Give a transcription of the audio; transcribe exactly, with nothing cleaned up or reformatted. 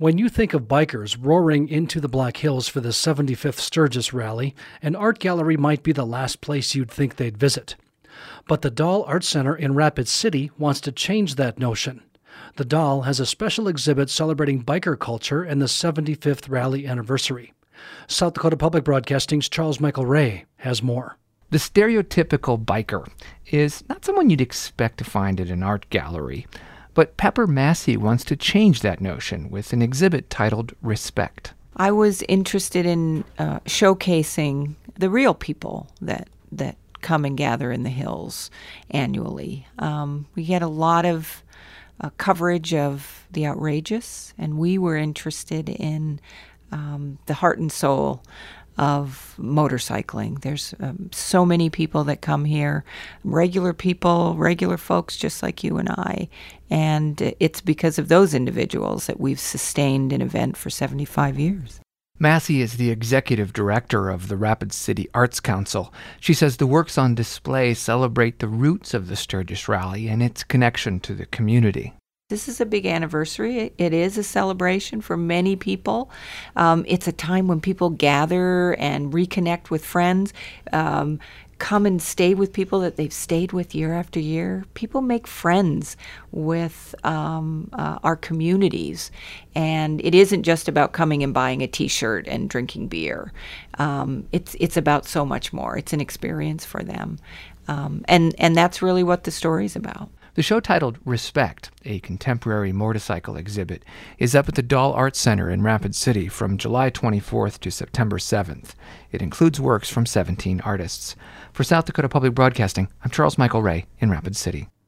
When you think of bikers roaring into the Black Hills for the seventy-fifth Sturgis Rally, an art gallery might be the last place you'd think they'd visit. But the Dahl Art Center in Rapid City wants to change that notion. The Dahl has a special exhibit celebrating biker culture and the seventy-fifth rally anniversary. South Dakota Public Broadcasting's Charles Michael Ray has more. The stereotypical biker is not someone you'd expect to find at an art gallery. But Pepper Massey wants to change that notion with an exhibit titled Respect. I was interested in uh, showcasing the real people that that come and gather in the hills annually. Um, we get a lot of uh, coverage of the outrageous, and we were interested in um, the heart and soul of motorcycling. There's um, so many people that come here, regular people, regular folks just like you and I, and it's because of those individuals that we've sustained an event for seventy-five years. Massey is the executive director of the Rapid City Arts Council. She says the works on display celebrate the roots of the Sturgis Rally and its connection to the community. This is a big anniversary. It is a celebration for many people. Um, it's a time when people gather and reconnect with friends, um, come and stay with people that they've stayed with year after year. People make friends with um, uh, our communities. And it isn't just about coming and buying a T-shirt and drinking beer. Um, it's it's about so much more. It's an experience for them. Um, and, and that's really what the story's about. The show titled Respect, a contemporary motorcycle exhibit, is up at the Dahl Art Center in Rapid City from July twenty-fourth to September seventh. It includes works from seventeen artists. For South Dakota Public Broadcasting, I'm Charles Michael Ray in Rapid City.